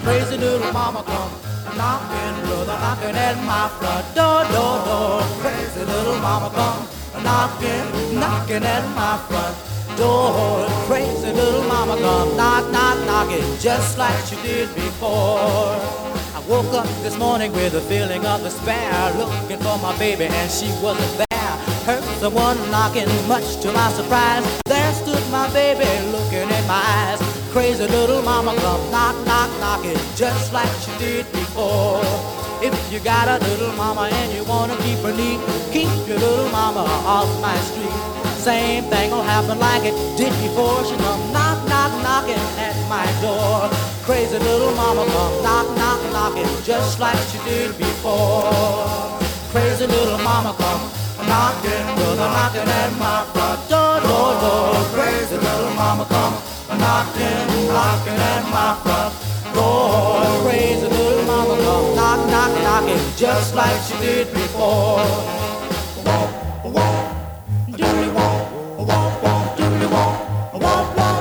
Crazy little mama come knocking, brother, knocking at my front door. Crazy little mama come knocking at my front door. Crazy little mama come knocking, just like she did before. I woke up this morning with a feeling of despair, looking for my baby and she wasn't there. Heard someone knocking, much to my surprise. There stood my baby looking in my eyes. Crazy little mama come knocking, just like she did before. If you got a little mama and you wanna keep her neat, keep your little mama off my street. Same thing will happen like it did before. She come knocking at my door. Crazy little mama come knocking, just like she did before. Crazy little mama come knocking, brother, knocking at my front door. Crazy little mama come knocking at my front door. Crazy little mama come knocking, just like she did before. Walk, walk, doodly walk, walk, walk, doodly walk, walk, walk.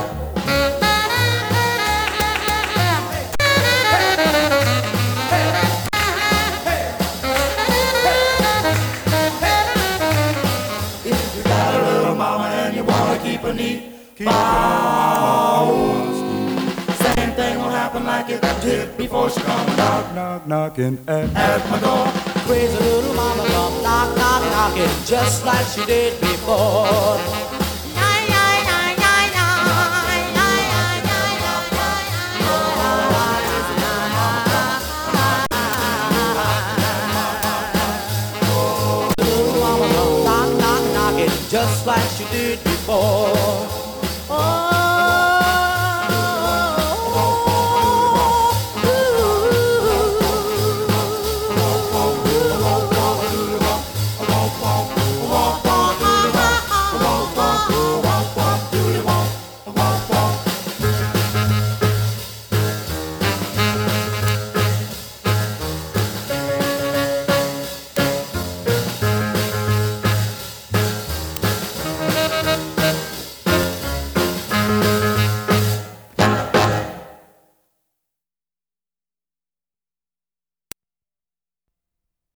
If you got a little mama and you wanna keep her neat, keep same thing will happen like it did before. She come knocking at my door. Crazy little mama come knocking, just like she did before. Little mama come knocking, just like she did before.